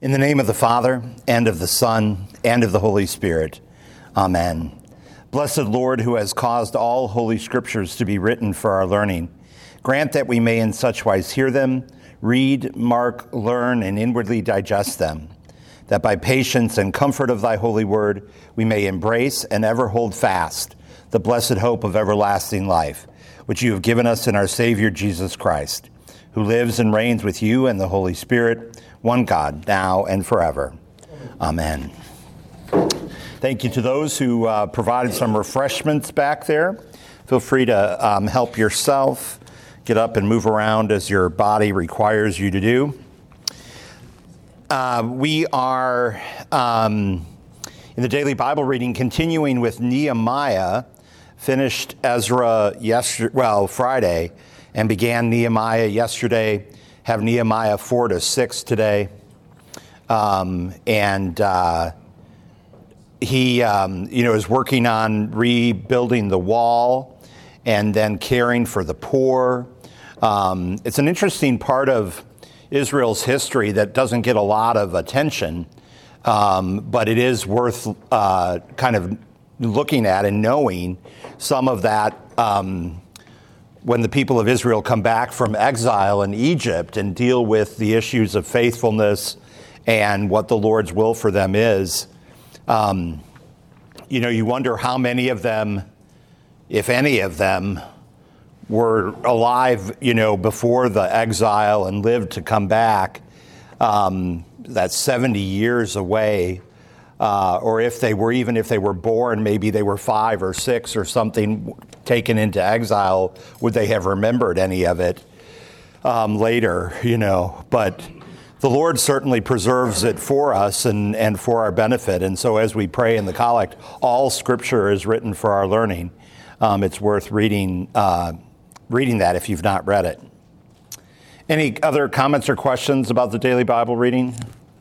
In the name of the Father, and of the Son, and of the Holy Spirit. Amen. Blessed Lord, who has caused all holy scriptures to be written for our learning, grant that we may in such wise hear them, read, mark, learn, and inwardly digest them, that by patience and comfort of thy holy word we may embrace and ever hold fast the blessed hope of everlasting life, which you have given us in our Savior Jesus Christ, who lives and reigns with you and the Holy Spirit, one God, now and forever. Amen. Thank you to those who provided some refreshments back there. Feel free to help yourself. Get up and move around as your body requires you to do. We are, in the daily Bible reading, continuing with Nehemiah. Finished Ezra Friday, and began Nehemiah yesterday. Have Nehemiah 4-6 today. He is working on rebuilding the wall and then caring for the poor. It's an interesting part of Israel's history that doesn't get a lot of attention, but it is worth kind of looking at and knowing some of that when the people of Israel come back from exile in Egypt and deal with the issues of faithfulness and what the Lord's will for them is. You wonder how many of them, if any of them, were alive, before the exile and lived to come back. That's 70 years away. Or if they were born, maybe they were 5 or 6 or something taken into exile, would they have remembered any of it later, But the Lord certainly preserves it for us and for our benefit. And so as we pray in the collect, all Scripture is written for our learning. It's worth reading that if you've not read it. Any other comments or questions about the daily Bible reading?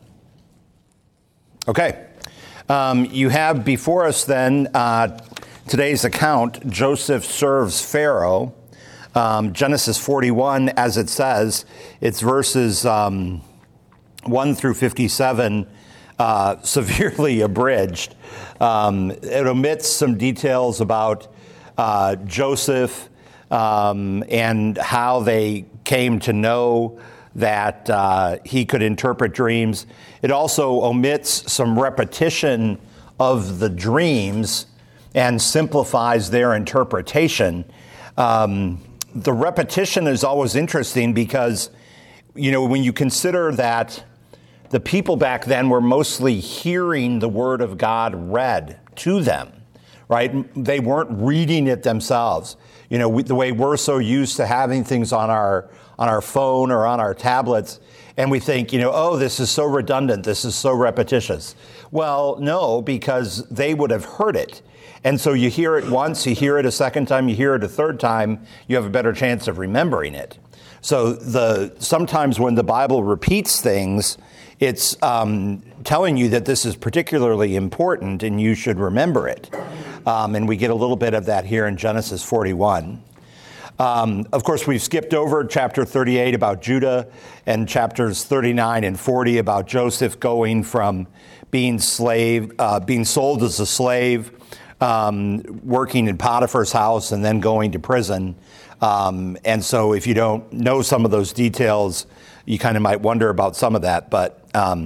Okay. You have before us then today's account, Joseph serves Pharaoh. Genesis 41, as it says, it's verses 1 through 57, severely abridged. It omits some details about Joseph and how they came to know that he could interpret dreams. It also omits some repetition of the dreams and simplifies their interpretation. The repetition is always interesting because, when you consider that the people back then were mostly hearing the Word of God read to them, right? They weren't reading it themselves. The way we're so used to having things on our phone or on our tablets, and we think, this is so redundant, this is so repetitious. Well, no, because they would have heard it. And so you hear it once, you hear it a second time, you hear it a third time, you have a better chance of remembering it. So sometimes when the Bible repeats things, it's telling you that this is particularly important and you should remember it. And we get a little bit of that here in Genesis 41. Of course, we've skipped over chapter 38 about Judah and chapters 39 and 40 about Joseph going from being sold as a slave, working in Potiphar's house, and then going to prison. And so if you don't know some of those details, you kind of might wonder about some of that. But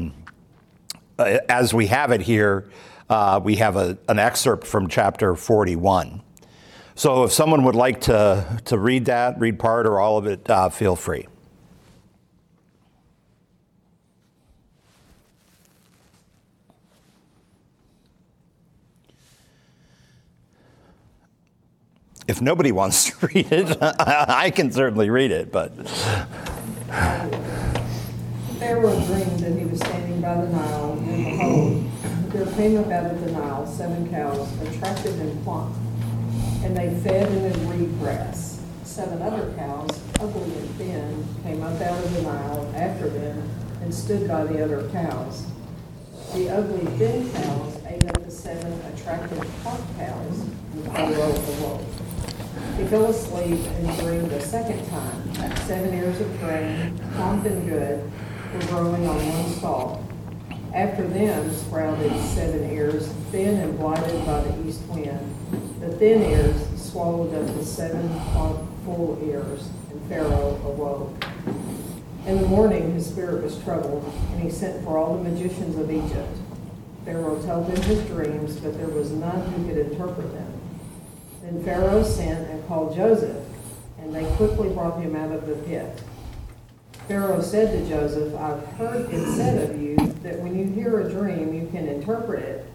as we have it here, we have an excerpt from chapter 41. So if someone would like to read part or all of it, feel free. If nobody wants to read it, I can certainly read it, but... Pharaoh dreamed that he was standing by the Nile, and behold, there came up out of the Nile 7 cows, attractive and plump, and they fed in the reed grass. 7 other cows, ugly and thin, came up out of the Nile after them and stood by the other cows. The ugly thin cows ate up the 7 attractive plump cows, and Pharaoh awoke. He fell asleep and dreamed a second time. 7 ears of grain, plump and good, were growing on one stalk, After them sprouted 7 ears, thin and blighted by the east wind. The thin ears swallowed up the 7 full ears, and Pharaoh awoke. In the morning his spirit was troubled, and he sent for all the magicians of Egypt. Pharaoh told them his dreams, but there was none who could interpret them. Then Pharaoh sent and called Joseph, and they quickly brought him out of the pit. Pharaoh said to Joseph, I've heard it said of you that when you hear a dream, you can interpret it.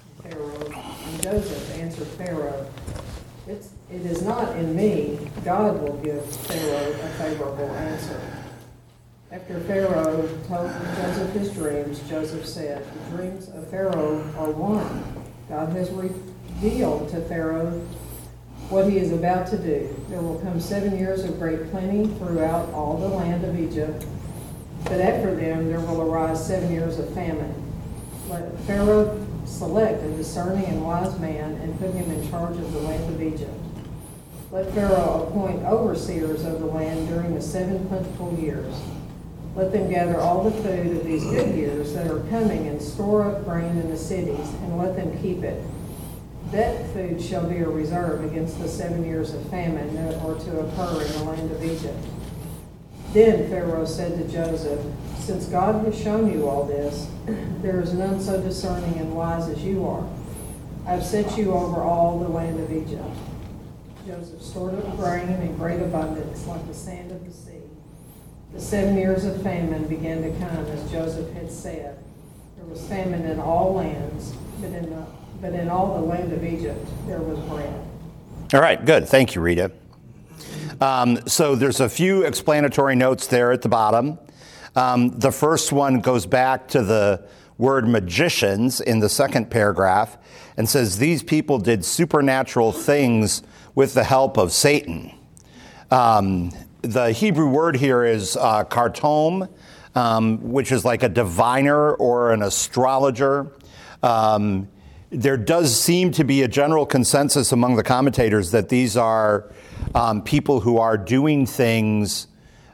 And Joseph answered Pharaoh, it is not in me. God will give Pharaoh a favorable answer. After Pharaoh told Joseph his dreams, Joseph said, the dreams of Pharaoh are one. God has revealed to Pharaoh what he is about to do. There will come 7 years of great plenty throughout all the land of Egypt, but after them there will arise 7 years of famine. Let Pharaoh select a discerning and wise man and put him in charge of the land of Egypt. Let Pharaoh appoint overseers of the land during the 7 plentiful years. Let them gather all the food of these good years that are coming and store up grain in the cities, and let them keep it. That food shall be a reserve against the 7 years of famine that are to occur in the land of Egypt. Then Pharaoh said to Joseph, since God has shown you all this, there is none so discerning and wise as you are. I have set you over all the land of Egypt. Joseph stored up grain in great abundance, like the sand of the sea. The 7 years of famine began to come, as Joseph had said. There was famine in all lands, but in all the land of Egypt there was bread. All right, good. Thank you, Rita. So there's a few explanatory notes there at the bottom. The first one goes back to the word magicians in the second paragraph and says these people did supernatural things with the help of Satan. The Hebrew word here is kartom, which is like a diviner or an astrologer. There does seem to be a general consensus among the commentators that these are people who are doing things,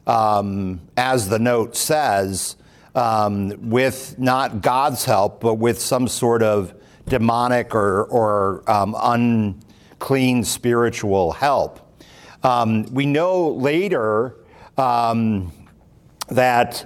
as the note says, with not God's help, but with some sort of demonic or unclean spiritual help. We know later that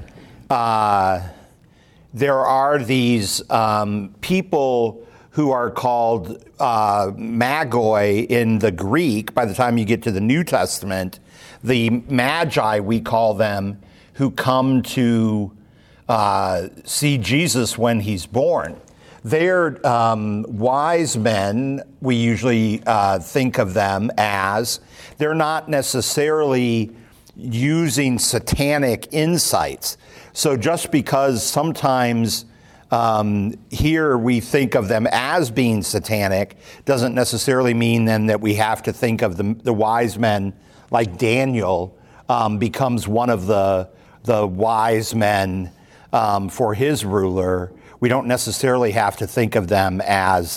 there are these people who are called magoi in the Greek. By the time you get to the New Testament, the magi, we call them, who come to see Jesus when he's born. They're wise men, we usually think of them as. They're not necessarily using satanic insights. So just because sometimes here we think of them as being satanic doesn't necessarily mean then that we have to think of the wise men like Daniel becomes one of the wise men for his ruler. We don't necessarily have to think of them as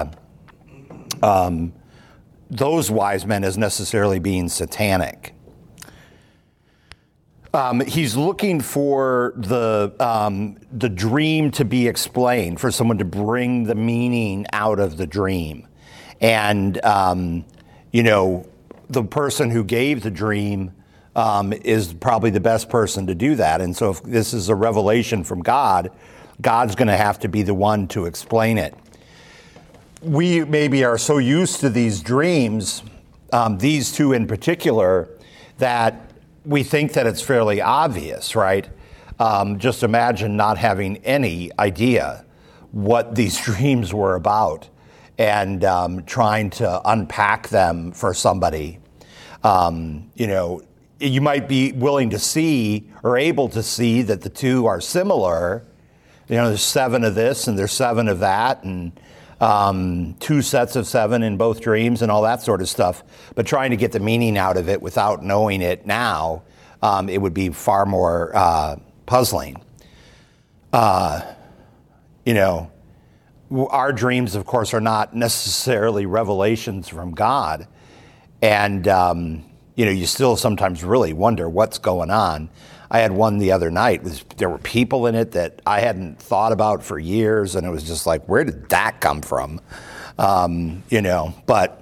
those wise men as necessarily being satanic. He's looking for the dream to be explained, for someone to bring the meaning out of the dream. And, the person who gave the dream is probably the best person to do that. And so if this is a revelation from God, God's going to have to be the one to explain it. We maybe are so used to these dreams, these two in particular, that we think that it's fairly obvious, right? Just imagine not having any idea what these dreams were about and trying to unpack them for somebody. You might be willing to see or able to see that the two are similar. There's 7 of this and there's 7 of that, and 2 sets of 7 in both dreams and all that sort of stuff. But trying to get the meaning out of it without knowing it now, it would be far more puzzling. Our dreams, of course, are not necessarily revelations from God. And, you still sometimes really wonder what's going on. I had one the other night. There were people in it that I hadn't thought about for years, and it was just like, where did that come from? But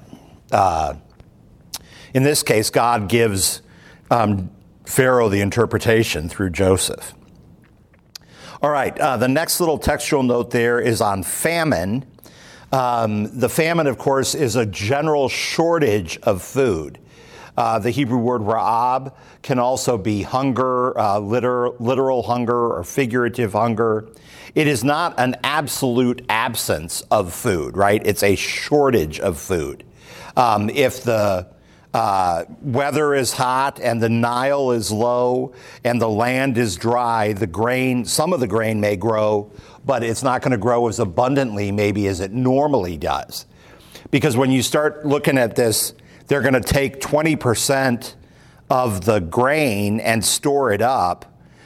in this case, God gives Pharaoh the interpretation through Joseph. All right, the next little textual note there is on famine. The famine, of course, is a general shortage of food. The Hebrew word ra'ab can also be hunger, literal hunger or figurative hunger. It is not an absolute absence of food, right? It's a shortage of food. If the weather is hot and the Nile is low and the land is dry, some of the grain may grow, but it's not going to grow as abundantly maybe as it normally does. Because when you start looking at this, they're going to take 20% of the grain and store it up.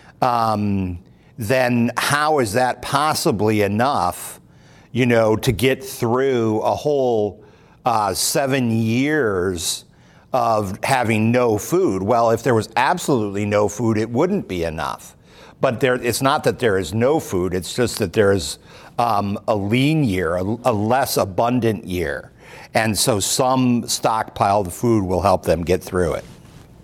Then how is that possibly enough, to get through a whole 7 years of having no food? Well, if there was absolutely no food, it wouldn't be enough. But it's not that there is no food, it's just that there is a lean year, a less abundant year. And so some stockpiled food will help them get through it.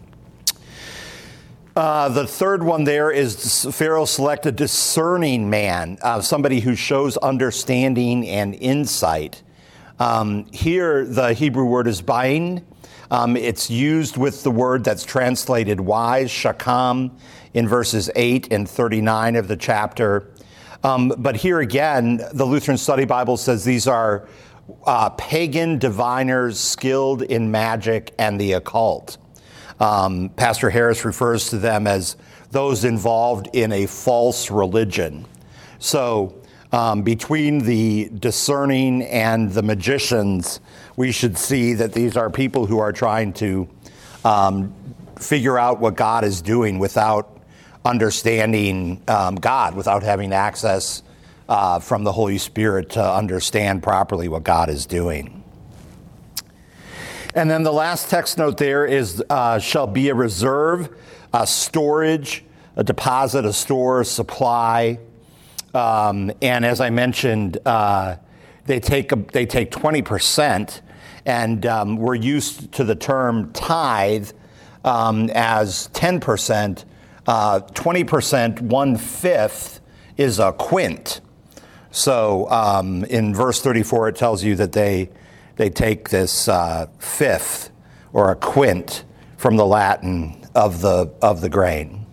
The third one there is Pharaoh select a discerning man, somebody who shows understanding and insight. Here, the Hebrew word is bain. It's used with the word that's translated wise, shakam, in verses 8 and 39 of the chapter. But here again, the Lutheran Study Bible says these are pagan diviners skilled in magic and the occult. Pastor Harris refers to them as those involved in a false religion. So between the discerning and the magicians, we should see that these are people who are trying to figure out what God is doing without understanding God, without having access from the Holy Spirit to understand properly what God is doing. And then the last text note there is shall be a reserve, a storage, a deposit, a store, a supply. And as I mentioned, they take 20%, and we're used to the term tithe as 10%. 20%, 1/5 is a quint. So in verse 34, it tells you that they take this fifth or a quint from the Latin of the grain.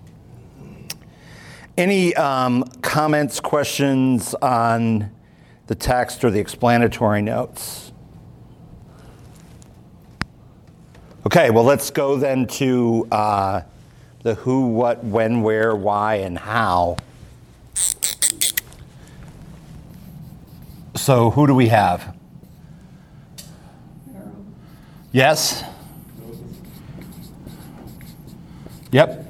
Any comments, questions on the text or the explanatory notes? Okay, well, let's go then to the who, what, when, where, why, and how. So who do we have? Yes? Yep.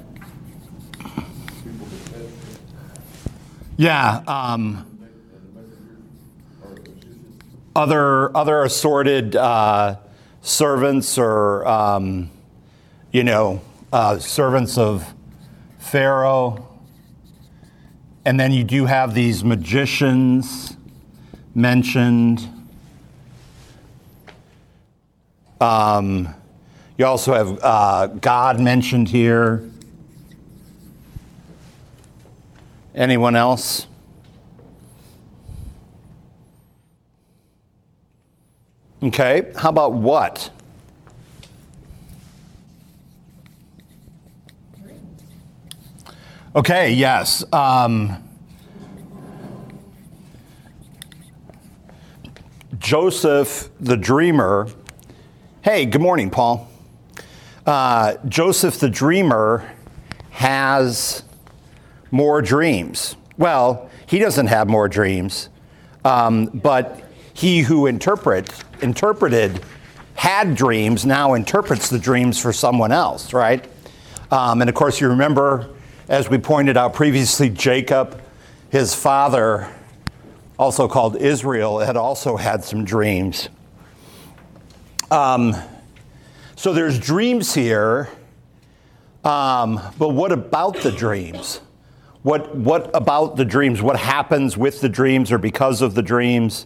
Yeah. Other assorted servants or, servants of Pharaoh. And then you do have these magicians mentioned. You also have God mentioned here. Anyone else? Okay, how about what? Okay, yes. Joseph the dreamer. Hey, good morning, Paul. Joseph the dreamer has more dreams. Well, he doesn't have more dreams, but he who interpreted had dreams, now interprets the dreams for someone else, right? And of course, you remember, as we pointed out previously, Jacob, his father, also called Israel, had also had some dreams. So there's dreams here, But what about the dreams? What about the dreams? What happens with the dreams or because of the dreams?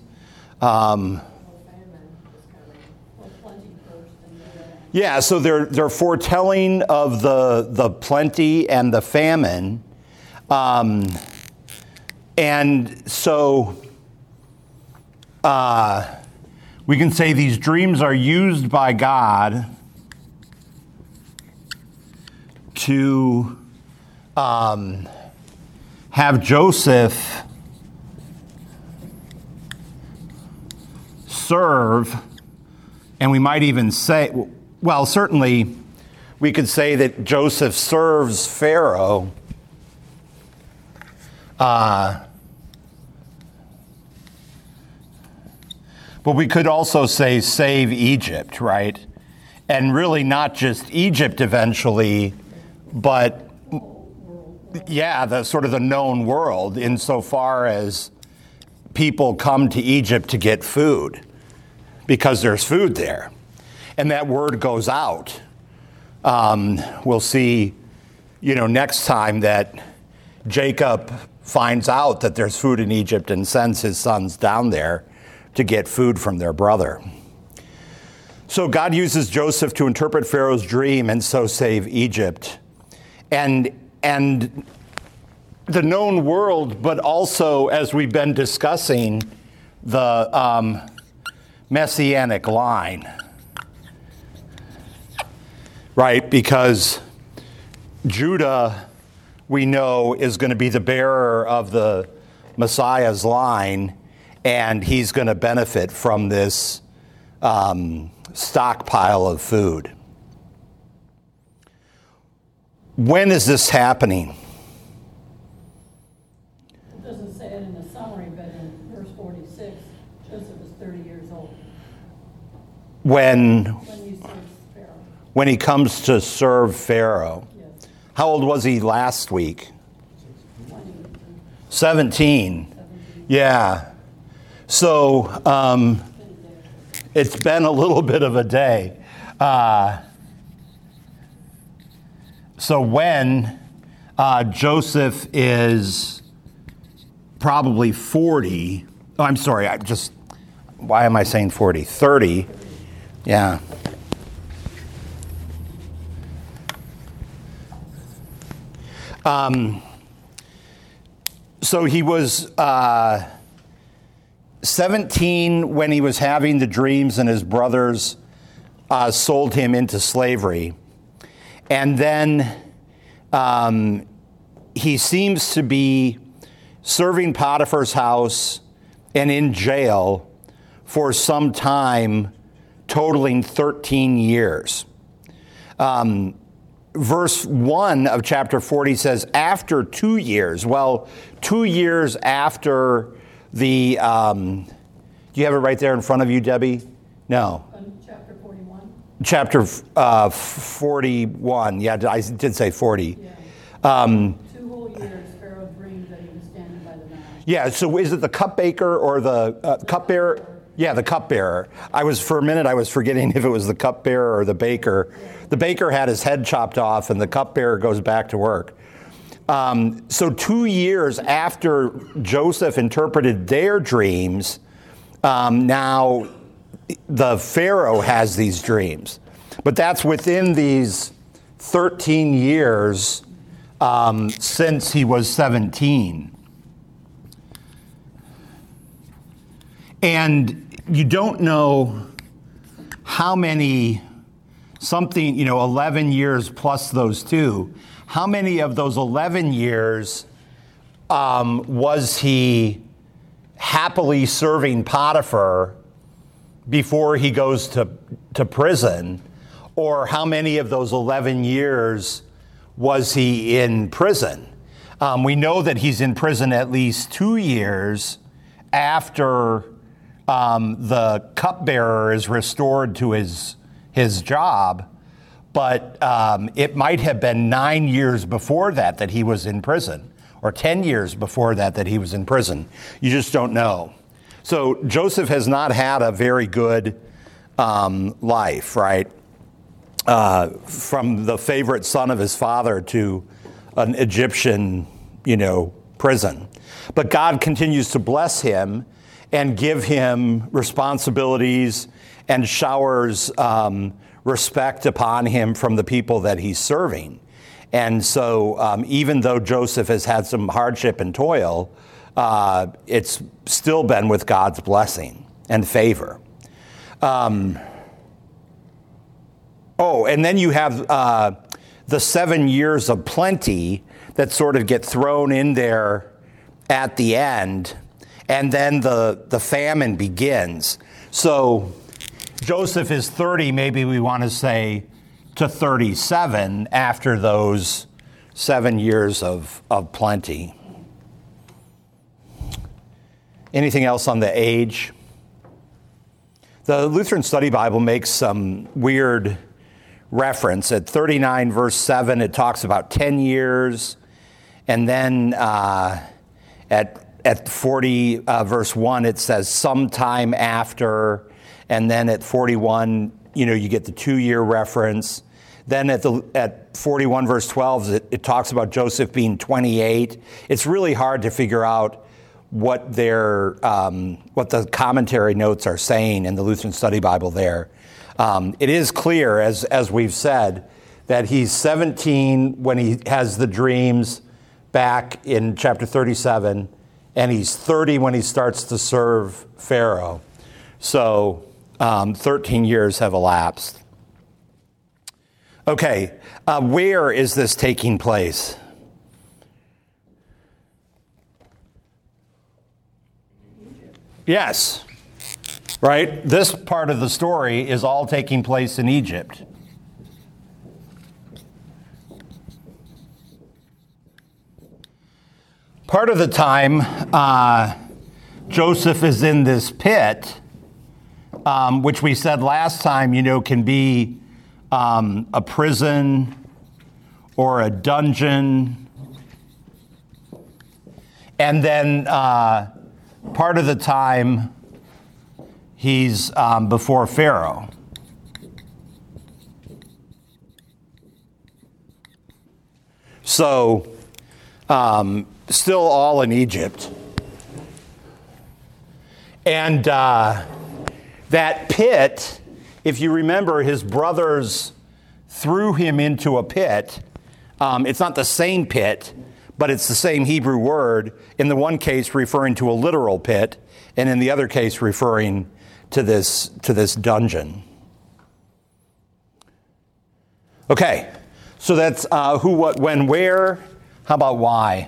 Yeah, so they're foretelling of the plenty and the famine. And so we can say these dreams are used by God to have Joseph serve, and we might even say, well, certainly we could say that Joseph serves Pharaoh but we could also say save Egypt, right? And really not just Egypt eventually, but yeah, the sort of the known world insofar as people come to Egypt to get food because there's food there. And that word goes out. We'll see, next time that Jacob finds out that there's food in Egypt and sends his sons down there to get food from their brother. So God uses Joseph to interpret Pharaoh's dream and so save Egypt. And the known world, but also, as we've been discussing, the messianic line. Right? Because Judah, we know, is going to be the bearer of the Messiah's line, and he's going to benefit from this stockpile of food. When is this happening? It doesn't say it in the summary, but in verse 46, Joseph is 30 years old. When he serves Pharaoh. When he comes to serve Pharaoh. Yes. How old was he last week? 17. Yeah. So it's been a little bit of a day. So when Joseph is probably 40, I'm sorry, why am I saying 40? 30, yeah. So he was 17 when he was having the dreams, and his brothers sold him into slavery. And then he seems to be serving Potiphar's house and in jail for some time, totaling 13 years. Verse 1 of chapter 40 says, after 2 years. Well, 2 years after the, do you have it right there in front of you, Debbie? No. Chapter 41? Chapter 41. Yeah, I did say 40. Yeah. 2 whole years, Pharaoh dreamed that he was standing by the Nile. Yeah, so is it the cupbearer or the cupbearer? Yeah, the cupbearer. For a minute, I was forgetting if it was the cupbearer or the baker. The baker had his head chopped off, and the cupbearer goes back to work. So 2 years after Joseph interpreted their dreams, now the Pharaoh has these dreams. But that's within these 13 years since he was 17. And you don't know how many, 11 years plus those 2, how many of those 11 years was he happily serving Potiphar before he goes to prison, or how many of those 11 years was he in prison? We know that he's in prison at least 2 years after the cupbearer is restored to his job, but it might have been 9 years before that he was in prison, or 10 years before that he was in prison. You just don't know. So Joseph has not had a very good life, right? from the favorite son of his father to an Egyptian, prison. But God continues to bless him and give him responsibilities and showers respect upon him from the people that he's serving. And so even though Joseph has had some hardship and toil, it's still been with God's blessing and favor. And then you have the 7 years of plenty that sort of get thrown in there at the end, and then the famine begins. So Joseph is 30, maybe we want to say, to 37 after those 7 years of plenty. Anything else on the age? The Lutheran Study Bible makes some weird reference. At 39 verse 7, it talks about 10 years. And then at 40 verse 1, it says sometime after. And then at 41, you get the 2-year reference. Then at 41 verse 12, it talks about Joseph being 28. It's really hard to figure out what the commentary notes are saying in the Lutheran Study Bible there. It is clear, as we've said, that he's 17 when he has the dreams back in chapter 37, and he's 30 when he starts to serve Pharaoh. So 13 years have elapsed. Okay, where is this taking place? Yes, right? This part of the story is all taking place in Egypt. Part of the time, Joseph is in this pit, which we said last time, can be a prison or a dungeon. And then part of the time, he's before Pharaoh. So, still all in Egypt. And that pit, if you remember, his brothers threw him into a pit. It's not the same pit, but it's the same Hebrew word, in the one case referring to a literal pit, and in the other case referring to this dungeon. Okay, so that's who, what, when, where. How about why?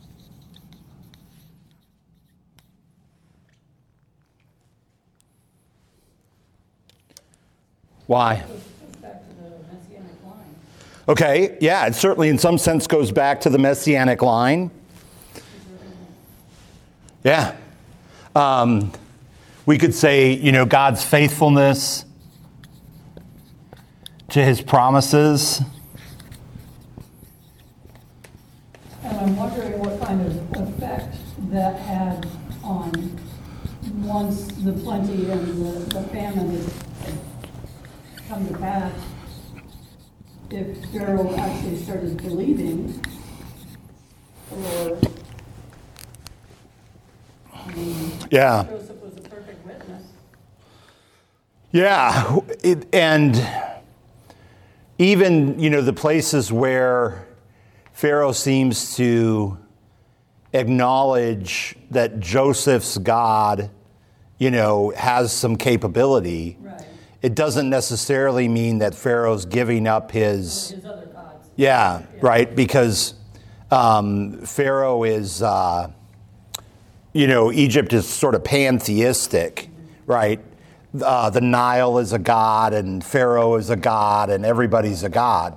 Why? Back to the Messianic line. Okay, yeah, it certainly in some sense goes back to the Messianic line. Yeah. We could say, God's faithfulness to his promises. And I'm wondering what kind of effect that had on, once the plenty and the famine had come to pass, if Pharaoh actually started believing, or Yeah. Joseph was a perfect witness. Yeah, and even, the places where Pharaoh seems to acknowledge that Joseph's God, has some capability, Right. it doesn't necessarily mean that Pharaoh's giving up his Other gods. Yeah, right, because Pharaoh is, Egypt is sort of pantheistic, right? The Nile is a god, and Pharaoh is a god, and everybody's a god.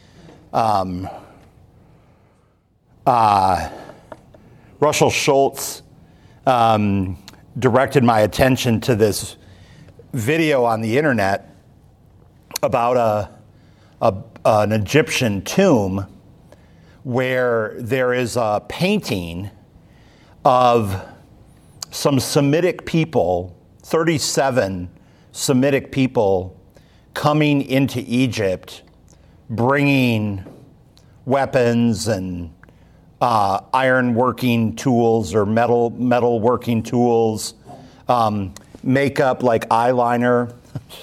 Russell Schultz directed my attention to this video on the internet about an Egyptian tomb where there is a painting of some Semitic people, 37 Semitic people coming into Egypt, bringing weapons and iron working tools or metal working tools, makeup like eyeliner.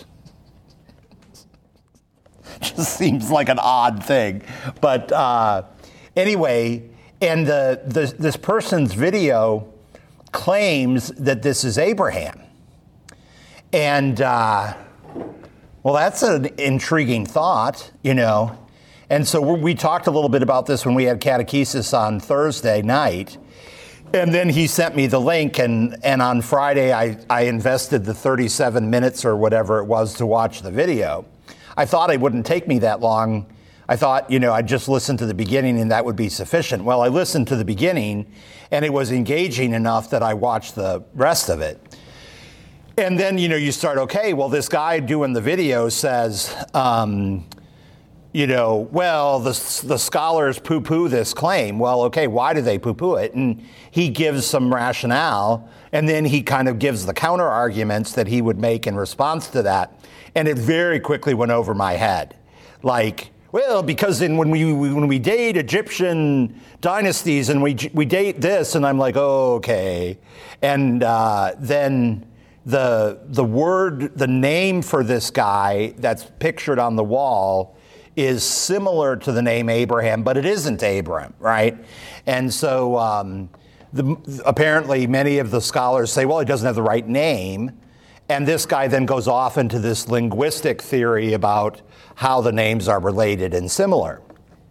Just seems like an odd thing. But anyway, and this person's video claims that this is Abraham. And, well, that's an intriguing thought, you know. And so we talked a little bit about this when we had catechesis on Thursday night. And then he sent me the link, and on Friday I invested the 37 minutes or whatever it was to watch the video. I thought it wouldn't take me that long. I thought, you know, I'd just listen to the beginning and that would be sufficient. Well, I listened to the beginning and it was engaging enough that I watched the rest of it. And then, you know, you start, okay, well, this guy doing the video says, you know, well, the scholars poo-poo this claim. Well, okay, why do they poo-poo it? And he gives some rationale, and then he kind of gives the counter arguments that he would make in response to that. And it very quickly went over my head. Like, well, because when we date Egyptian dynasties and we date this, and I'm like, oh, okay. And then the name for this guy that's pictured on the wall is similar to the name Abraham, but it isn't Abraham, right? And so apparently many of the scholars say, well, he doesn't have the right name. And this guy then goes off into this linguistic theory about how the names are related and similar.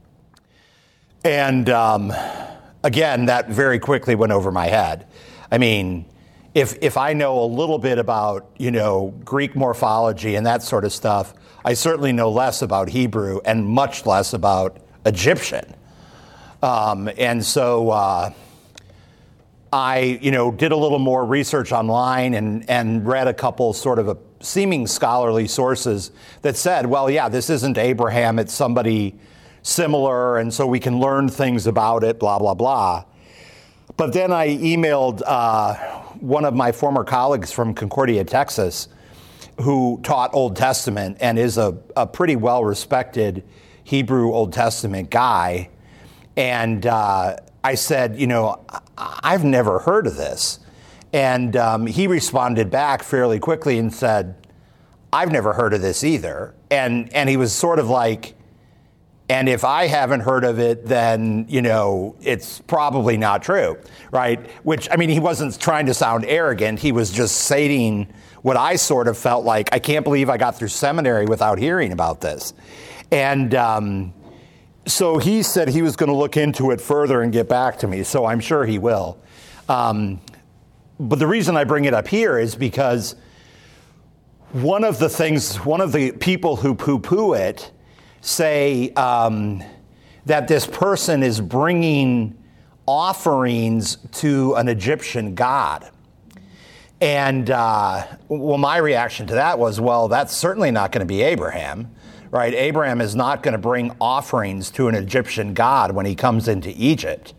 And again, that very quickly went over my head. I mean, if I know a little bit about, you know, Greek morphology and that sort of stuff, I certainly know less about Hebrew and much less about Egyptian. And so I, you know, did a little more research online and read a couple sort of seeming scholarly sources that said, well, yeah, this isn't Abraham, it's somebody similar, and so we can learn things about it, blah, blah, blah. But then I emailed one of my former colleagues from Concordia, Texas, who taught Old Testament and is a pretty well-respected Hebrew Old Testament guy. And I said, you know, I've never heard of this. And he responded back fairly quickly and said, I've never heard of this either. And he was sort of like, and if I haven't heard of it, then, you know, it's probably not true, right? Which, I mean, he wasn't trying to sound arrogant. He was just stating what I sort of felt like, I can't believe I got through seminary without hearing about this. And so he said he was going to look into it further and get back to me, so I'm sure he will. But the reason I bring it up here is because one of the people who poo-poo it say that this person is bringing offerings to an Egyptian god. And, well, my reaction to that was, well, that's certainly not going to be Abraham, right? Abraham is not going to bring offerings to an Egyptian god when he comes into Egypt.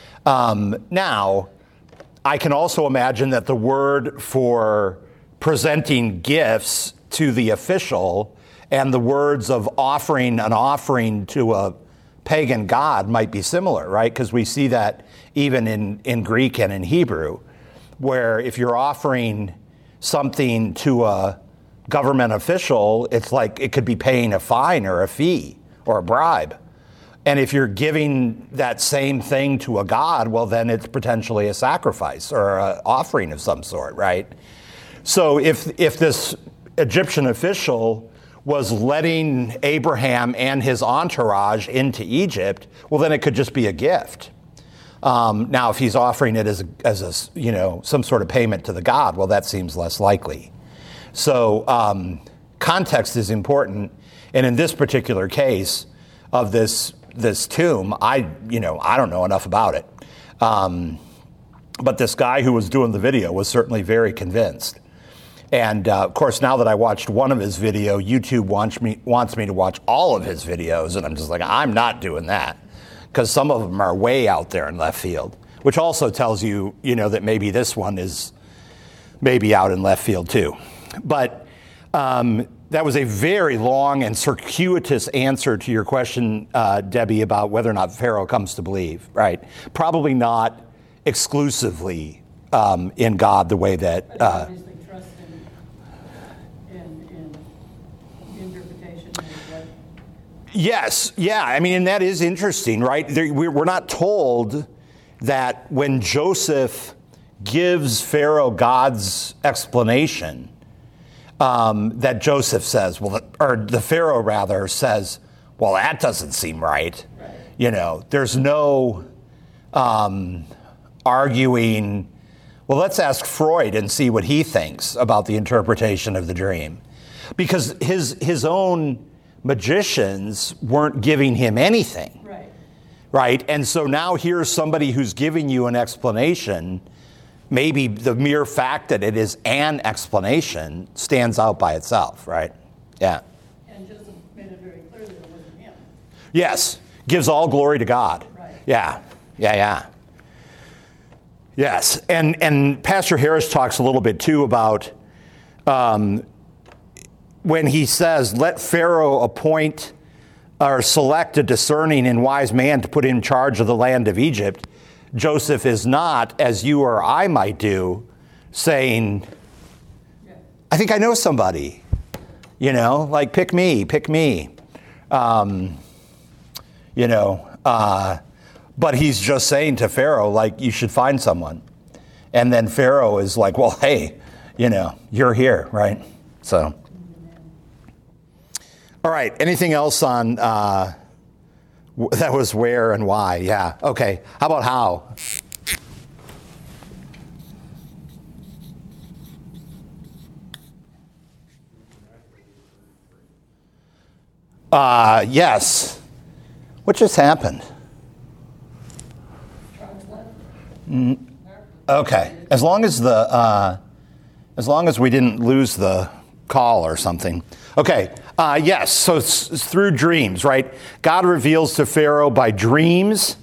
Now, I can also imagine that the word for presenting gifts to the official and the words of offering an offering to a pagan god might be similar, right? Because we see that even in Greek and in Hebrew, where if you're offering something to a government official, it's like it could be paying a fine or a fee or a bribe. And if you're giving that same thing to a god, well, then it's potentially a sacrifice or an offering of some sort, right? So if this Egyptian official was letting Abraham and his entourage into Egypt, well, then it could just be a gift. Now, if he's offering it as a, you know, some sort of payment to the god, well, that seems less likely. So context is important, and in this particular case of this tomb, I don't know enough about it. But this guy who was doing the video was certainly very convinced. And of course, now that I watched one of his video, YouTube wants me to watch all of his videos, and I'm just like, I'm not doing that, because some of them are way out there in left field, which also tells you, you know, that maybe this one is maybe out in left field too. But That was a very long and circuitous answer to your question, Debbie, about whether or not Pharaoh comes to believe, right? Probably not exclusively in God the way that... But obviously trust in the interpretation of what... Yes, yeah, I mean, and that is interesting, right? We're not told that when Joseph gives Pharaoh God's explanation, that Joseph says, well, or the Pharaoh rather says, well, that doesn't seem right. You know, there's no arguing, well, let's ask Freud and see what he thinks about the interpretation of the dream. Because his own magicians weren't giving him anything. Right? And so now here's somebody who's giving you an explanation. Maybe the mere fact that it is an explanation stands out by itself, right? Yeah. And Joseph made it very clear that it wasn't him. Yes. Gives all glory to God. Right. Yeah. Yes. And Pastor Harris talks a little bit too about when he says, let Pharaoh appoint or select a discerning and wise man to put in charge of the land of Egypt. Joseph is not, as you or I might do, saying, I think I know somebody, you know, like pick me. But he's just saying to Pharaoh, like, you should find someone. And then Pharaoh is like, well, hey, you know, you're here, right? So, all right, anything else on... that was where and why, yeah. Okay, how about how? Yes. What just happened? Okay, as long as we didn't lose the call or something. Okay, yes, so it's through dreams, right? God reveals to Pharaoh by dreams.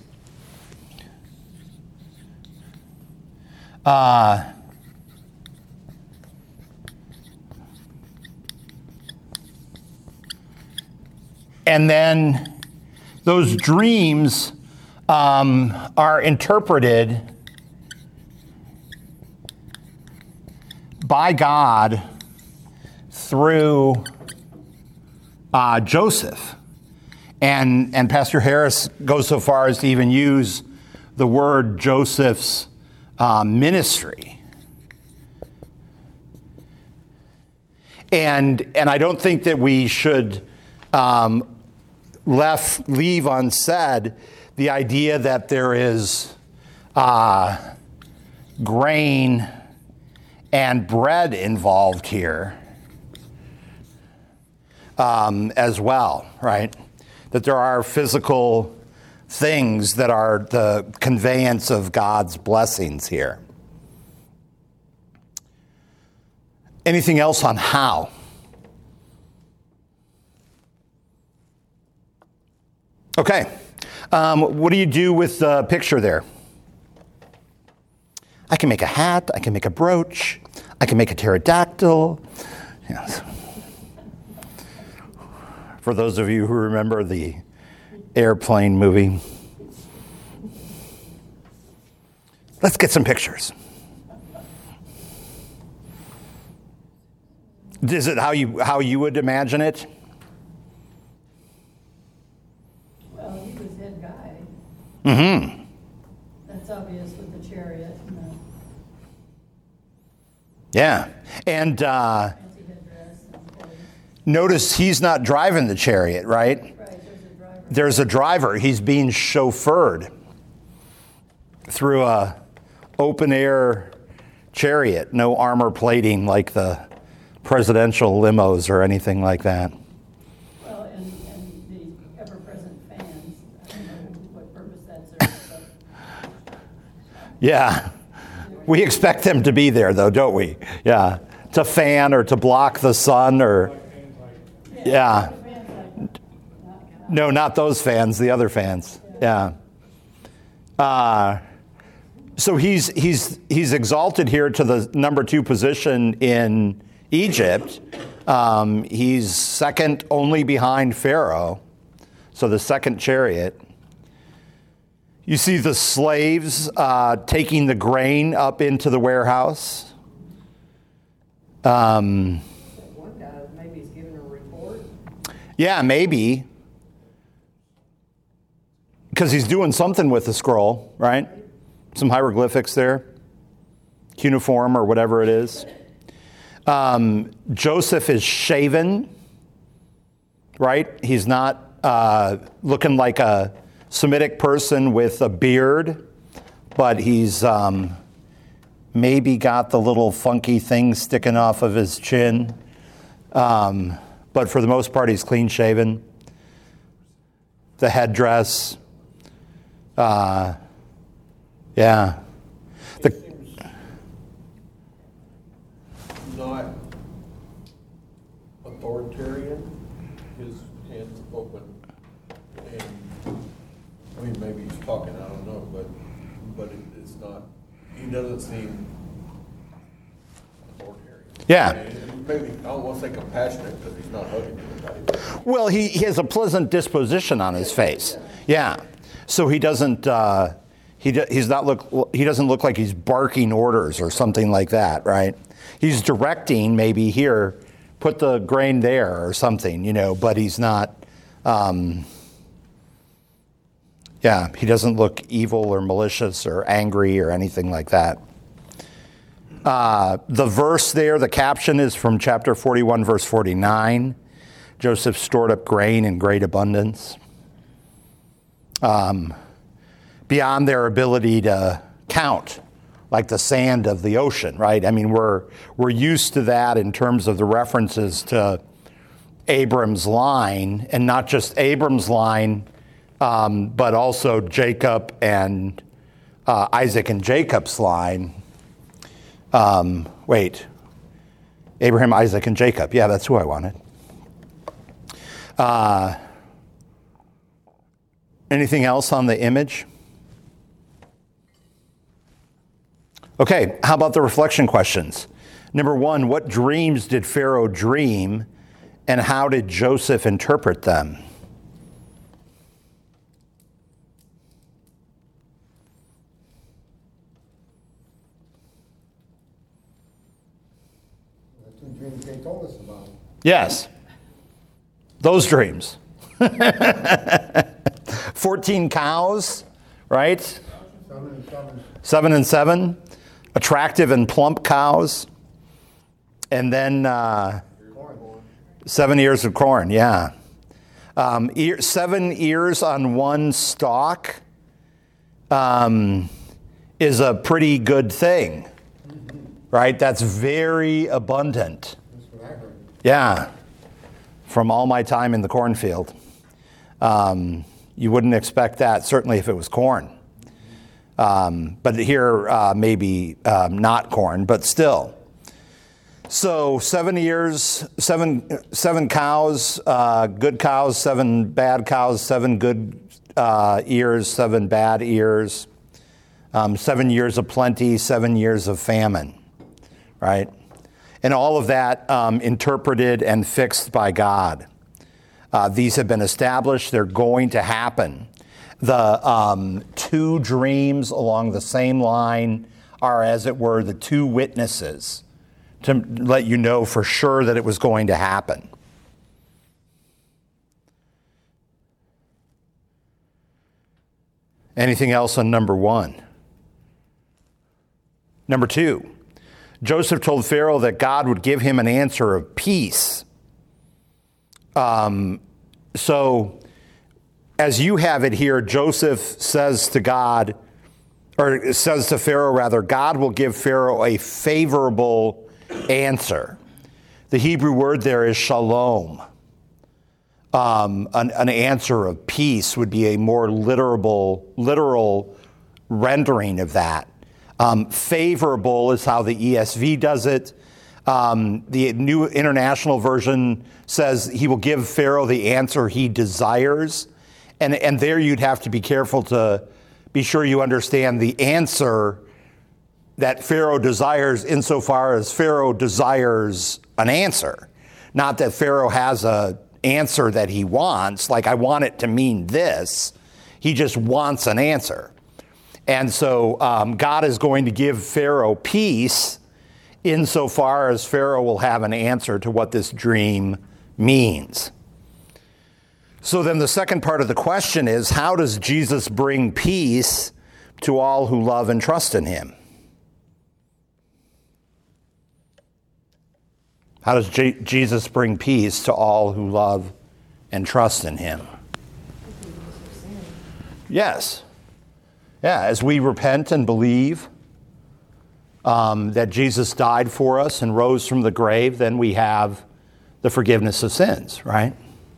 And then those dreams are interpreted by God through Joseph. And Pastor Harris goes so far as to even use the word Joseph's ministry. And I don't think that we should leave unsaid the idea that there is grain and bread involved here as well, right? That there are physical things that are the conveyance of God's blessings here. Anything else on how? Okay. What do you do with the picture there? I can make a hat. I can make a brooch. I can make a pterodactyl. Yes. For those of you who remember the Airplane movie. Let's get some pictures. Is it how you would imagine it? Well, he was head guy. Mm-hmm. That's obvious with the chariot and the Yeah. And fancy headdress and notice he's not driving the chariot, right? right, there's a driver. There's a driver. He's being chauffeured through a open air chariot. No armor plating like the presidential limos or anything like that. Well, and the ever-present fans, I don't know what purpose that serves, but Yeah. We expect them to be there, though, don't we? Yeah. To fan or to block the sun or... Yeah. the fans like, No, not those fans, the other fans. Yeah. So he's exalted here to the number 2 position in Egypt, He's second only behind Pharaoh, so the second chariot. You see the slaves taking the grain up into the warehouse. One guy, maybe he's giving a report. Yeah, maybe. Because he's doing something with the scroll, right? Some hieroglyphics there. Cuneiform or whatever it is. Joseph is shaven, right? He's not looking like a Semitic person with a beard, but he's maybe got the little funky thing sticking off of his chin. But for the most part, he's clean shaven. The headdress. Yeah. Not authoritarian, his hands open, and, I mean, maybe he's talking, I don't know, but it's not, he doesn't seem authoritarian. Yeah. And maybe, I don't want to say compassionate, because he's not hugging anybody. Well, he has a pleasant disposition on his face. Yeah. So he doesn't he doesn't look like he's barking orders or something like that, right? He's directing, maybe here, put the grain there or something, but he's not he doesn't look evil or malicious or angry or anything like that. The verse there, the caption is from chapter 41, verse 49. Joseph stored up grain in great abundance. Beyond their ability to count, like the sand of the ocean, right? I mean, we're used to that in terms of the references to Abram's line, and not just Abram's line, but also Jacob and Isaac and Jacob's line. Abraham, Isaac, and Jacob. Yeah, that's who I wanted. Anything else on the image? Okay, how about the reflection questions? Number one, what dreams did Pharaoh dream, and how did Joseph interpret them? The two dreams they told us about. Yes, those dreams. 14 cows, right? 7 and 7. 7 and 7. Attractive and plump cows. And then 7 ears of corn, yeah. 7 ears on one stalk is a pretty good thing, right? That's very abundant. That's what I heard. Yeah, from all my time in the cornfield. You wouldn't expect that, certainly if it was corn. But here, maybe not corn, but still. So 7 ears, seven cows, good cows, 7 bad cows, 7 good ears, 7 bad ears, 7 years of plenty, 7 years of famine, right? And all of that interpreted and fixed by God. These have been established. They're going to happen. The 2 dreams along the same line are, as it were, the 2 witnesses to let you know for sure that it was going to happen. Anything else on number 1? Number 2, Joseph told Pharaoh that God would give him an answer of peace. So, as you have it here, Joseph says to God, or says to Pharaoh rather, God will give Pharaoh a favorable answer. The Hebrew word there is shalom. An answer of peace would be a more literal rendering of that. Favorable is how the ESV does it. The New International Version says he will give Pharaoh the answer he desires. And there you'd have to be careful to be sure you understand the answer that Pharaoh desires insofar as Pharaoh desires an answer. Not that Pharaoh has a answer that he wants, like I want it to mean this. He just wants an answer. And so God is going to give Pharaoh peace insofar as Pharaoh will have an answer to what this dream means. So then the second part of the question is, how does Jesus bring peace to all who love and trust in him? How does Jesus bring peace to all who love and trust in him? Yes. Yeah, as we repent and believe that Jesus died for us and rose from the grave, then we have the forgiveness of sins, right?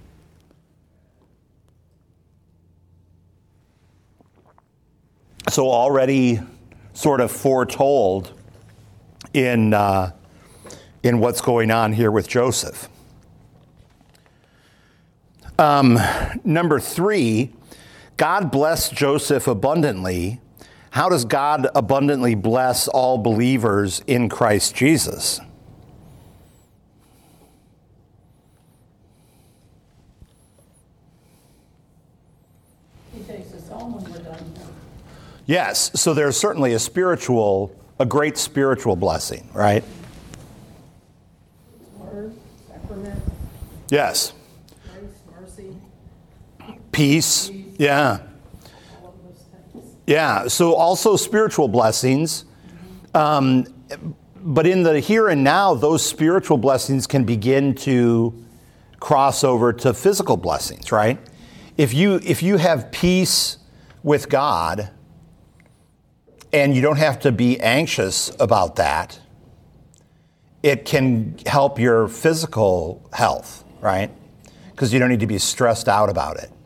So already sort of foretold in what's going on here with Joseph. Number 3, God blessed Joseph abundantly. How does God abundantly bless all believers in Christ Jesus? He takes us home when we're done here. Yes, so there's certainly a great spiritual blessing, right? Word, sacrament, Yes. grace, mercy, Peace. Yeah. all of those things. Yeah. So also spiritual blessings. But in the here and now, those spiritual blessings can begin to cross over to physical blessings, right? If you have peace with God and you don't have to be anxious about that, it can help your physical health, right? Because you don't need to be stressed out about it.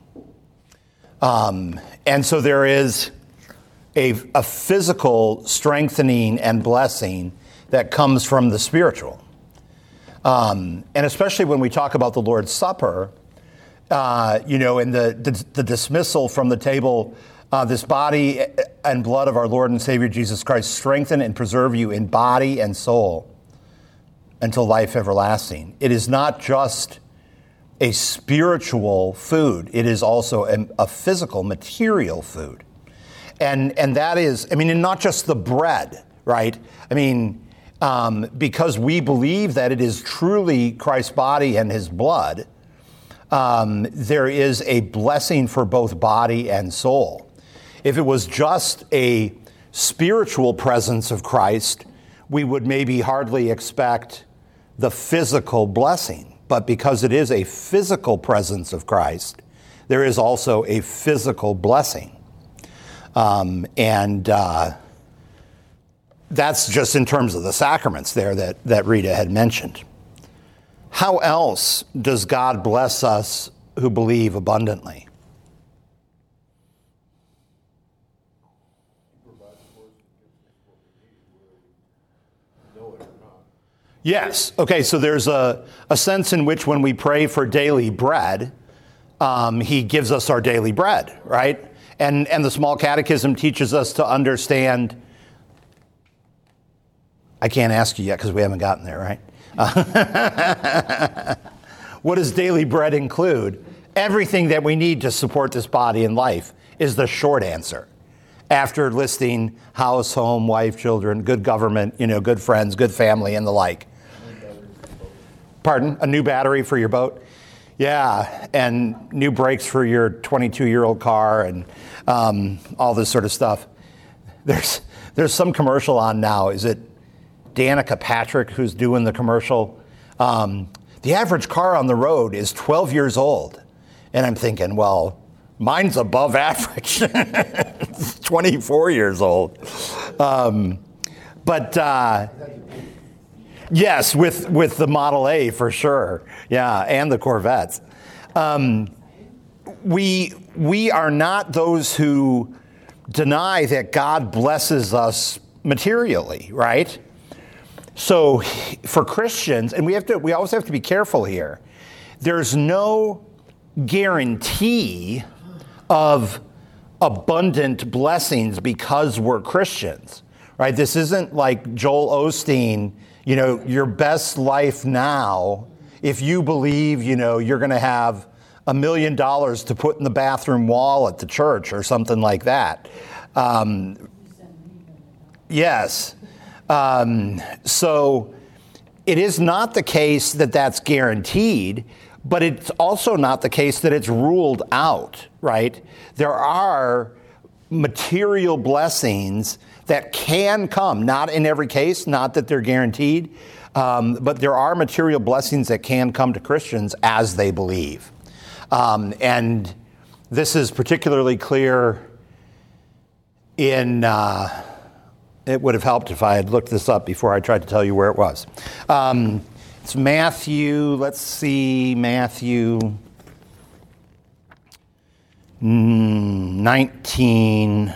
And so there is a physical strengthening and blessing that comes from the spiritual. And especially when we talk about the Lord's Supper, and the dismissal from the table, this body and blood of our Lord and Savior Jesus Christ strengthen and preserve you in body and soul until life everlasting. It is not just a spiritual food. It is also a physical, material food. And that is, and not just the bread, right? Because we believe that it is truly Christ's body and his blood, there is a blessing for both body and soul. If it was just a spiritual presence of Christ, we would maybe hardly expect the physical blessing. But because it is a physical presence of Christ, there is also a physical blessing. That's just in terms of the sacraments there that Rita had mentioned. How else does God bless us who believe abundantly? Yes. Okay, so there's a sense in which when we pray for daily bread, he gives us our daily bread, right? And the Small Catechism teaches us to understand. I can't ask you yet because we haven't gotten there, right? What does daily bread include? Everything that we need to support this body and life is the short answer. After listing house, home, wife, children, good government, good friends, good family, and the like. Pardon? A new battery for your boat? Yeah, and new brakes for your 22-year-old car and all this sort of stuff. There's some commercial on now. Is it Danica Patrick who's doing the commercial? The average car on the road is 12 years old. And I'm thinking, well, mine's above average. It's 24 years old. Yes, with the Model A for sure. Yeah, and the Corvettes. We are not those who deny that God blesses us materially, right? So for Christians, and we always have to be careful here, there's no guarantee of abundant blessings because we're Christians, right? This isn't like Joel Osteen, your best life now if you believe, you're going to have $1 million to put in the bathroom wall at the church or something like that. Yes. So it is not the case that that's guaranteed, but it's also not the case that it's ruled out, right? There are material blessings that can come, not in every case, not that they're guaranteed, but there are material blessings that can come to Christians as they believe. And this is particularly clear in, it would have helped if I had looked this up before I tried to tell you where it was. It's Matthew, let's see, Matthew 19.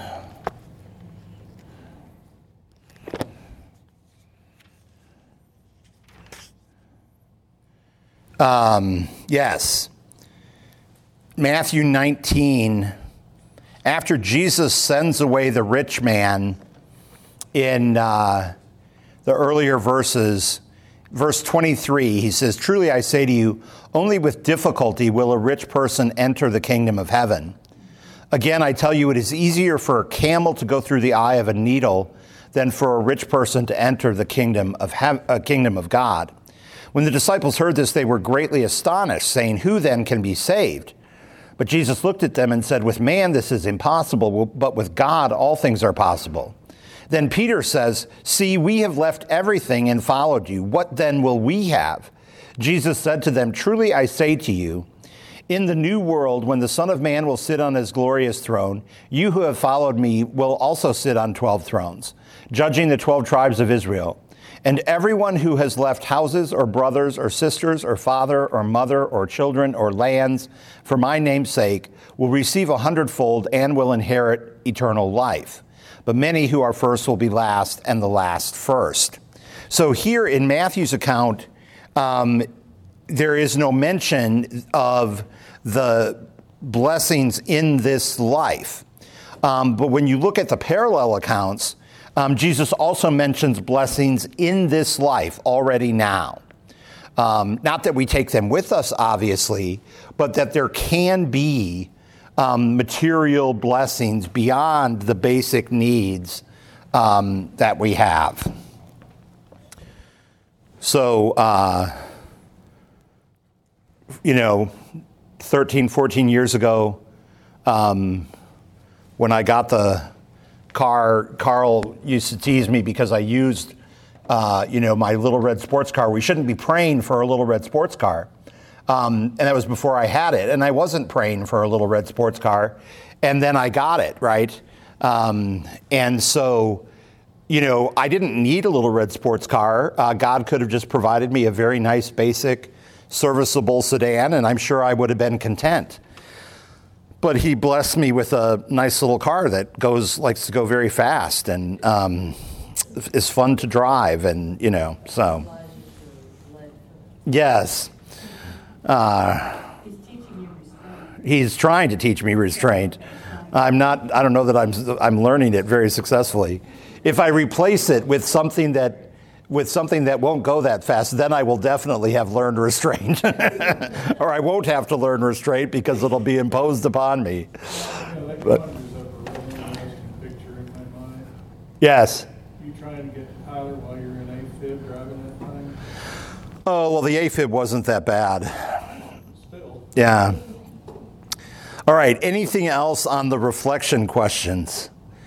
Yes. Matthew 19, after Jesus sends away the rich man in the earlier verses, verse 23, he says, "Truly I say to you, only with difficulty will a rich person enter the kingdom of heaven. Again, I tell you, it is easier for a camel to go through the eye of a needle than for a rich person to enter the kingdom of God." When the disciples heard this, they were greatly astonished, saying, "Who then can be saved?" But Jesus looked at them and said, "With man this is impossible, but with God all things are possible." Then Peter says, "See, we have left everything and followed you. What then will we have?" Jesus said to them, "Truly I say to you, in the new world, when the Son of Man will sit on his glorious throne, you who have followed me will also sit on 12 thrones, judging the 12 tribes of Israel. And everyone who has left houses or brothers or sisters or father or mother or children or lands for my name's sake will receive 100-fold and will inherit eternal life. But many who are first will be last, and the last first." So here in Matthew's account, there is no mention of the blessings in this life. But when you look at the parallel accounts, Jesus also mentions blessings in this life already now. Not that we take them with us, obviously, but that there can be material blessings beyond the basic needs that we have. So, 13, 14 years ago, when I got the car, Carl used to tease me because I used, my little red sports car. We shouldn't be praying for a little red sports car. And that was before I had it. And I wasn't praying for a little red sports car. And then I got it, right? And so, I didn't need a little red sports car. God could have just provided me a very nice, basic, serviceable sedan, and I'm sure I would have been content. But he blessed me with a nice little car that likes to go very fast and is fun to drive, and so. Yes. He's teaching you restraint. He's trying to teach me restraint. I don't know that I'm learning it very successfully. If I replace it with something that won't go that fast, then I will definitely have learned restraint. Or I won't have to learn restraint because it'll be imposed upon me. That conjures up a really interesting picture in my mind. Yes. You trying to get Tyler while you're in AFib driving that thing? Oh, well, the AFib wasn't that bad. Still. Yeah. All right. Anything else on the reflection questions?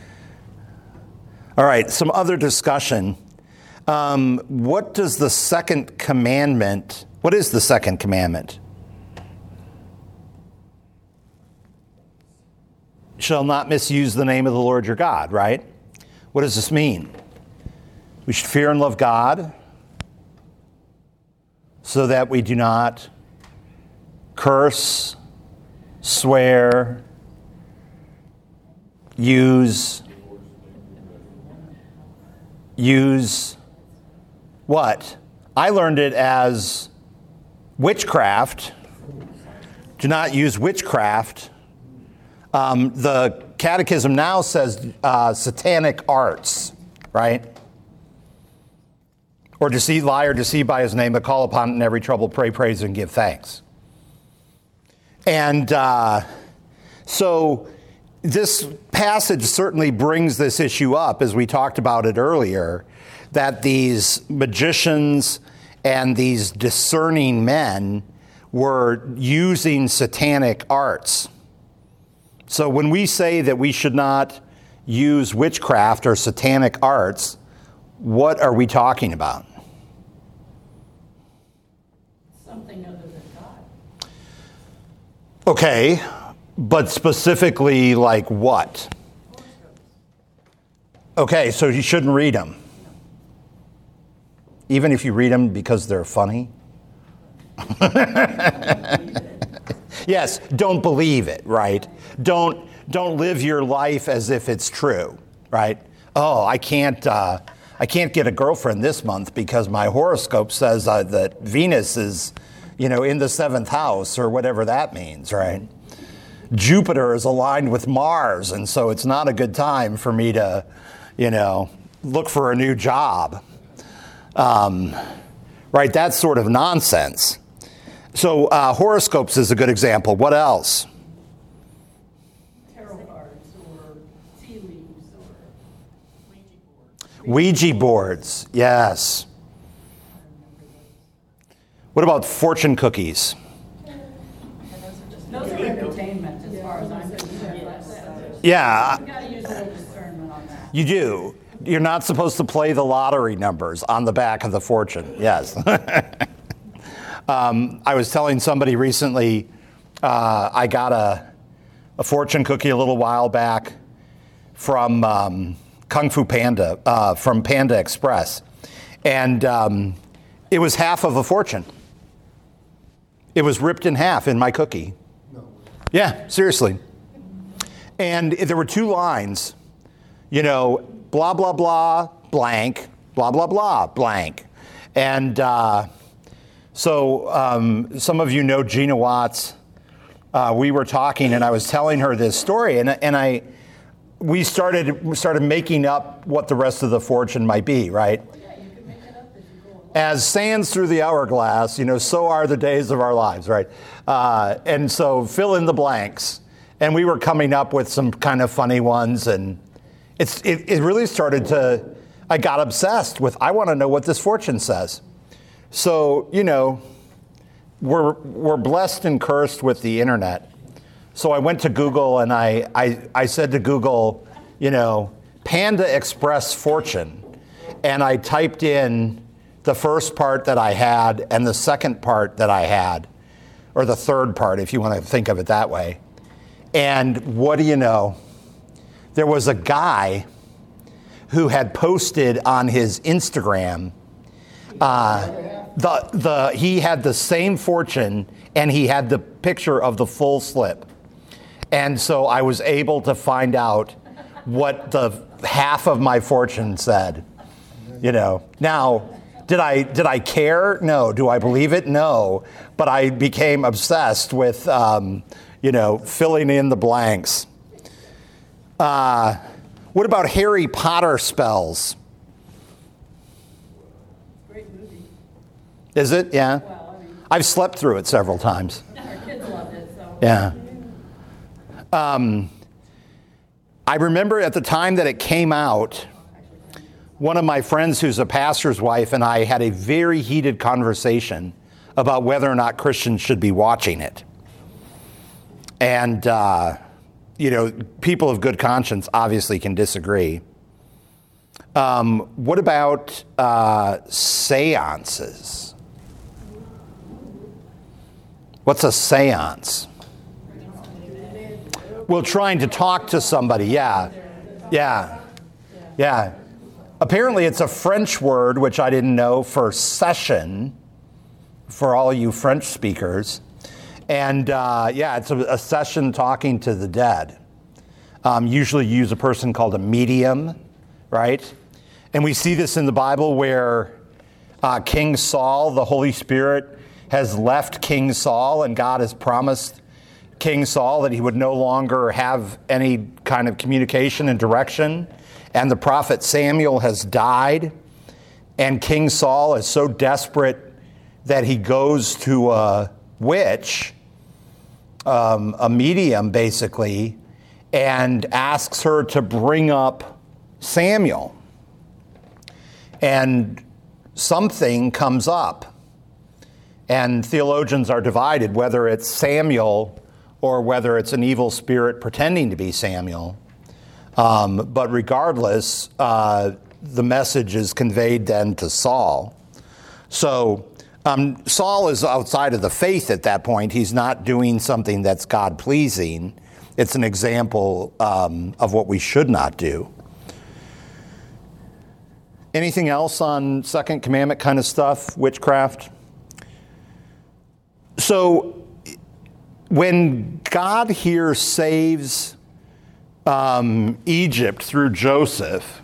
All right. Some other discussion. What is the second commandment? Shall not misuse the name of the Lord your God, right? What does this mean? We should fear and love God so that we do not curse, swear, use what? I learned it as witchcraft. Do not use witchcraft. The Catechism now says satanic arts, right? Or deceive, lie or deceive by his name, but call upon it in every trouble, pray, praise, and give thanks. And so this passage certainly brings this issue up, as we talked about it earlier, that these magicians and these discerning men were using satanic arts. So when we say that we should not use witchcraft or satanic arts, what are we talking about? Something other than God. Okay, but specifically like what? Okay, so you shouldn't read them. Even if you read them because they're funny? Yes, don't believe it, right? Don't live your life as if it's true, right? Oh, I can't get a girlfriend this month because my horoscope says that Venus is, in the 7th house, or whatever that means, right? Jupiter is aligned with Mars, and so it's not a good time for me to, look for a new job. Right, that's sort of nonsense. So horoscopes is a good example. What else? Tarot cards or tea leaves or Ouija boards, yes. What about fortune cookies? those are entertainment as far as I'm concerned. Yeah, You gotta use a little discernment on that. you do. You're not supposed to play the lottery numbers on the back of the fortune. Yes. I was telling somebody recently, I got a fortune cookie a little while back from Kung Fu Panda, from Panda Express. And it was half of a fortune. It was ripped in half in my cookie. Yeah, seriously. And there were 2 lines, blah, blah, blah, blank, blah, blah, blah, blank. And so some of you know Gina Watts. We were talking, and I was telling her this story, and we started making up what the rest of the fortune might be, right? As sands through the hourglass, so are the days of our lives, right? And so fill in the blanks. And we were coming up with some kind of funny ones, and it really started to, I got obsessed with, I want to know what this fortune says. So, we're blessed and cursed with the internet. So I went to Google and I said to Google, Panda Express fortune. And I typed in the first part that I had and the second part that I had, or the third part, if you want to think of it that way. And what do you know? There was a guy who had posted on his Instagram, he had the same fortune and he had the picture of the full slip. And so I was able to find out what the half of my fortune said. Now, did I care? No. Do I believe it? No. But I became obsessed with, filling in the blanks. What about Harry Potter spells? Great movie. Is it? Yeah. Well, I've slept through it several times. our kids loved it, so. Yeah. I remember at the time that it came out, one of my friends who's a pastor's wife and I had a very heated conversation about whether or not Christians should be watching it. And, people of good conscience obviously can disagree. What about seances? What's a seance? Well, trying to talk to somebody, yeah. Apparently it's a French word, which I didn't know, for session, for all you French speakers. And it's a session talking to the dead. Usually you use a person called a medium, right? And we see this in the Bible where King Saul, the Holy Spirit, has left King Saul, and God has promised King Saul that he would no longer have any kind of communication and direction. And the prophet Samuel has died. And King Saul is so desperate that he goes to a witch, a medium basically, and asks her to bring up Samuel. And something comes up. And theologians are divided whether it's Samuel or whether it's an evil spirit pretending to be Samuel. But regardless, the message is conveyed then to Saul. So Saul is outside of the faith at that point. He's not doing something that's God-pleasing. It's an example of what we should not do. Anything else on Second Commandment kind of stuff, witchcraft? So when God here saves Egypt through Joseph,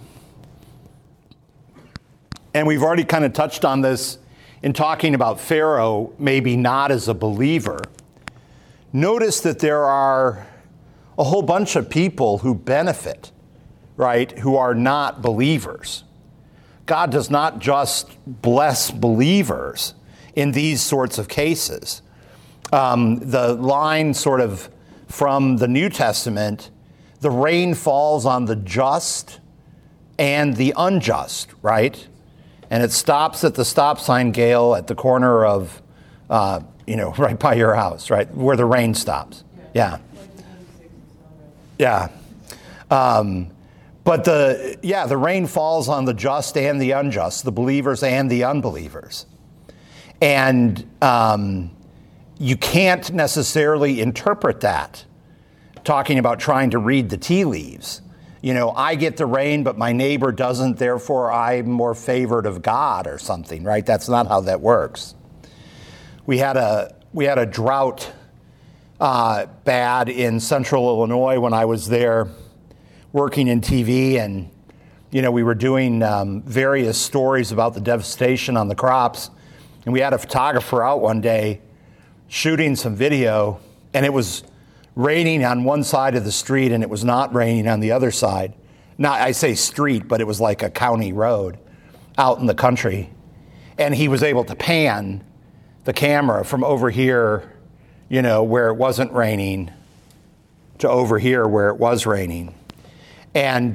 and we've already kind of touched on this in talking about Pharaoh, maybe not as a believer, notice that there are a whole bunch of people who benefit, right, who are not believers. God does not just bless believers in these sorts of cases. The line sort of from the New Testament, the rain falls on the just and the unjust, right? And it stops at the stop sign, Gail, at the corner of, right by your house, right, where the rain stops. Yeah. Yeah. But the rain falls on the just and the unjust, the believers and the unbelievers. And you can't necessarily interpret that, talking about trying to read the tea leaves. I get the rain, but my neighbor doesn't, therefore I'm more favored of God or something, right? That's not how that works. We had a drought bad in central Illinois when I was there working in TV, and we were doing various stories about the devastation on the crops, and we had a photographer out one day shooting some video, and it was raining on one side of the street and it was not raining on the other side. Not, I say street, but it was like a county road out in the country. And he was able to pan the camera from over here, where it wasn't raining, to over here where it was raining. And,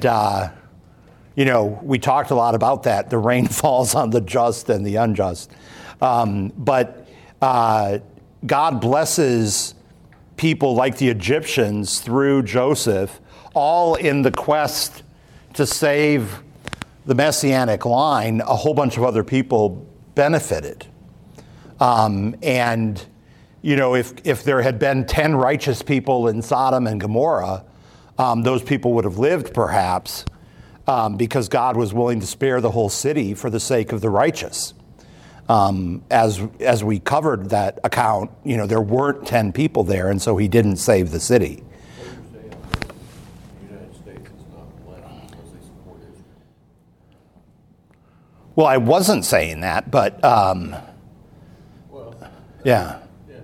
we talked a lot about that. The rain falls on the just and the unjust. But God blesses people like the Egyptians through Joseph, all in the quest to save the Messianic line. A whole bunch of other people benefited. If there had been 10 righteous people in Sodom and Gomorrah, those people would have lived perhaps because God was willing to spare the whole city for the sake of the righteous. As we covered that account, there weren't 10 people there, and so he didn't save the city. The United States is not blessed because they support Israel. Well, I wasn't saying that, but yeah.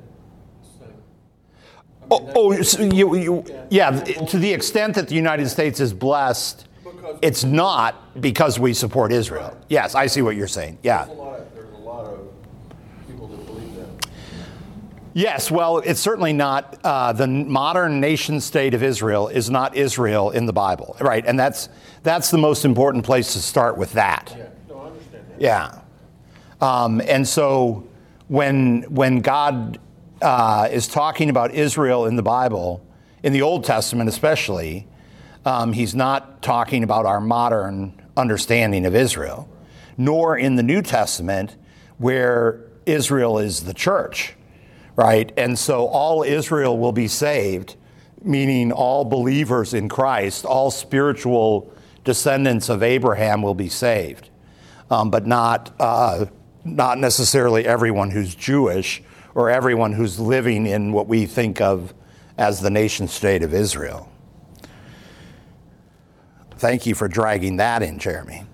To the extent that the United States is blessed, it's not because we support Israel. Yes, I see what you're saying. Yeah. There's a lot of people that believe that. Yes, well, it's certainly not. The modern nation state of Israel is not Israel in the Bible, right? And that's the most important place to start with that. Yeah, no, I understand that. Yeah. And so when God is talking about Israel in the Bible, in the Old Testament especially, he's not talking about our modern understanding of Israel, nor in the New Testament where Israel is the church, right? And so all Israel will be saved, meaning all believers in Christ, all spiritual descendants of Abraham will be saved, but not necessarily everyone who's Jewish or everyone who's living in what we think of as the nation state of Israel. Thank you for dragging that in, Jeremy.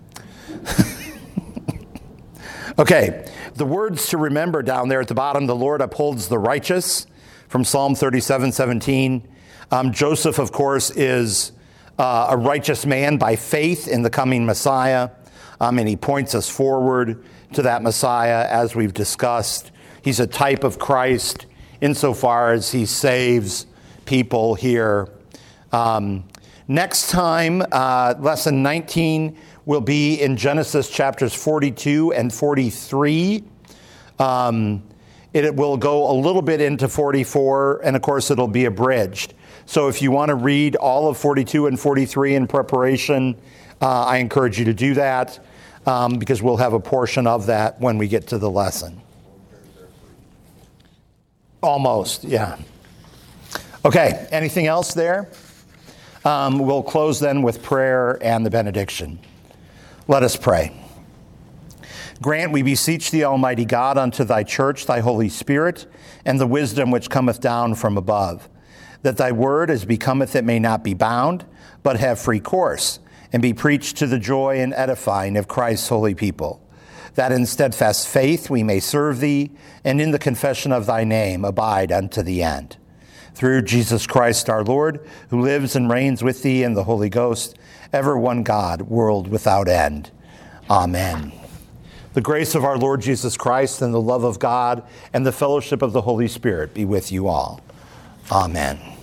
Okay, the words to remember down there at the bottom: the Lord upholds the righteous, from Psalm 37:17. Joseph, of course, is a righteous man by faith in the coming Messiah. And he points us forward to that Messiah, as we've discussed. He's a type of Christ insofar as he saves people here. Next time, lesson 19 will be in Genesis chapters 42 and 43. It will go a little bit into 44, and of course it'll be abridged. So if you want to read all of 42 and 43 in preparation, I encourage you to do that, because we'll have a portion of that when we get to the lesson. Almost, yeah. Okay, anything else there? We'll close then with prayer and the benediction. Let us pray. Grant, we beseech thee, Almighty God, unto thy church thy Holy Spirit, and the wisdom which cometh down from above, that thy word, as becometh it, may not be bound, but have free course, and be preached to the joy and edifying of Christ's holy people, that in steadfast faith we may serve thee, and in the confession of thy name abide unto the end. Through Jesus Christ our Lord, who lives and reigns with thee in the Holy Ghost, ever one God, world without end. Amen. The grace of our Lord Jesus Christ and the love of God and the fellowship of the Holy Spirit be with you all. Amen.